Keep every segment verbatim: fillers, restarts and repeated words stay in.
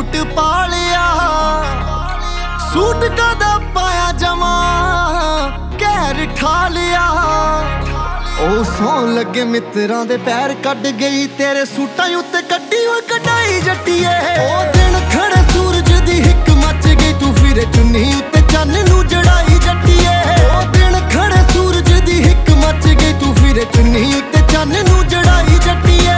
Suit ਪਾ ਲਿਆ, suit ਕਦਾ ਪਾਇਆ ਜਮਾ ਕਹਿਰ ਠਾ ਲਿਆ। ਉਹ ਸੌਣ ਲੱਗੇ ਮਿੱਤਰਾਂ ਦੇ ਪੈਰ ਕੱਢ ਗਈ, ਤੇਰੇ ਸੂਟਾਂ ਉੱਤੇ ਕੱਢੀ ਹੋਈ ਕਢਾਈ ਜੱਟੀਏ। ਉਹ ਦਿਨ ਖੜੇ ਸੂਰਜ ਦੀ ਹਿੱਕ ਮੱਚ ਗਈ, ਤੂੰ ਫਿਰੇ ਚੁੰਨੀ ਉੱਤੇ ਚੰਨ ਨੂੰ ਜੜਾਈ ਜੱਟੀਏ। ਉਹ ਦਿਨ ਖੜੇ ਸੂਰਜ ਦੀ ਹਿੱਕ ਮੱਚ ਗਈ, ਤੂੰ ਫਿਰੇ ਚੁੰਨੀ ਉੱਤੇ ਚੰਨ ਨੂੰ ਜੜਾਈ ਜੱਟੀਏ।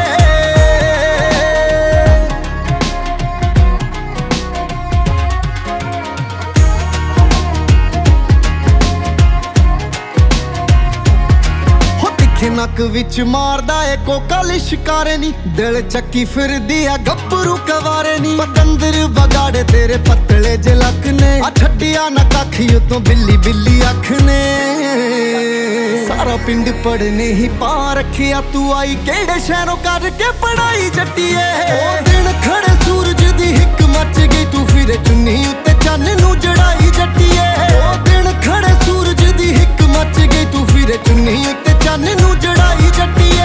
ਨੱਕ ਵਿੱਚ ਮਾਰਦਾ ਏ ਕੋਕਾ ਲਿਸ਼ਕਾਰੇ ਨੀ, ਦਿਲ ਚੱਕੀ ਫਿਰਦੀ ਆ ਗੱਭਰੂ ਕਵਾਰੇ ਨੀ। ਪਤੰਦਰ ਵਗਾੜੇ ਤੇਰੇ ਪਤਲੇ ਜੇ ਲੱਕ ਨੇ, ਆ ਛੱਡਿਆ ਨਾ ਕੱਖ ਉਤੋਂ ਬਿੱਲੀ ਬਿੱਲੀ ਅੱਖ ਨੇ। ਸਾਰਾ ਪਿੰਡ ਪੜਨੇ ਹੀ ਪਾ ਰੱਖਿਆ, ਤੂੰ ਆਈ ਕਿਹੜੇ ਸ਼ਹਿਰੋਂ ਕਰਕੇ ਪੜਾਈ ਜੱਟੀਏ। ਉਹ ਦਿਨ ਖੜੇ ਸੂਰਜ ਦੀ ਹਿੱਕ ਮੱਚ ਗਈ, ਤੂੰ ਫਿਰੇ ਚੁੰਨੀ ਉੱਤੇ ਚੰਨ ਨੂੰ ਜੜਾਈ ਜੱਟੀਏ। ਉਹ ਦਿਨ ਖੜੇ ਸੂਰਜ ਦੀ ਹਿੱਕ ਮੱਚ ਗਈ, ਤੂੰ ਫਿਰੇ ਚੁੰਨੀ ਉੱਤੇ ਚੰਨ ਨੂੰ ਜੜਾਈ ਜੱਟੀਏ।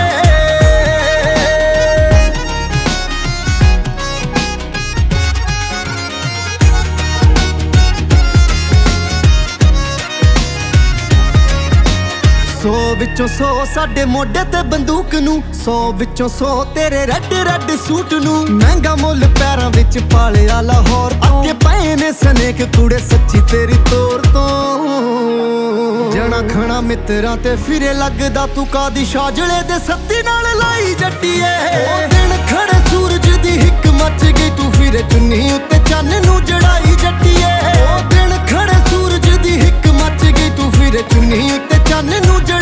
ਸੌ ਵਿੱਚੋਂ ਸੌ ਸਾਡੇ ਮੋਢੇ ਤੇ ਬੰਦੂਕ ਨੂੰ, ਸੌ ਵਿੱਚੋਂ ਸੌ ਤੇਰੇ ਰੈੱਡ ਰੈੱਡ ਸੂਟ ਨੂੰ। ਮਹਿੰਗਾ ਮੁੱਲ ਪੈਰਾਂ ਵਿੱਚ ਪਾਲਿਆ ਲਾਹੌਰ ਤੋਂ, ਅੱਗੇ ਪਏ ਨੇ ਸਨੇਕ ਕੁੜੇ ਸੱਚੀ ਤੇਰੀ ਤੋਰ ਤੋਂ। ਜਣਾ ਖਣਾ ਮਿੱਤਰਾਂ ਤੇ ਫਿਰੇ ਲੱਗਦਾ, ਤੂੰ ਕਾਦੀ ਸ਼ਾਜਲੇ ਦੇ ਸੱਤੀ ਨਾਲ ਲਾਈ ਜੱਟੀਏ। ਉਹ ਦਿਨ ਖੜੇ ਸੂਰਜ ਦੀ ਹਿੱਕ ਮੱਚ ਗਈ, ਤੂੰ ਫਿਰੇ ਚੁੰਨੀ ਉੱਤੇ ਚੰਨ ਨੂੰ ਜੜਾਈ ਜੱਟੀਏ। ਉਹ ਦਿਨ ਖੜੇ ਸੂਰਜ ਦੀ ਹਿੱਕ ਮੱਚ ਗਈ, ਤੂੰ ਫਿਰੇ ਚੁੰਨੀ ਉੱਤੇ ਚੰਨ ਨੂੰ ਜੜਾਈ।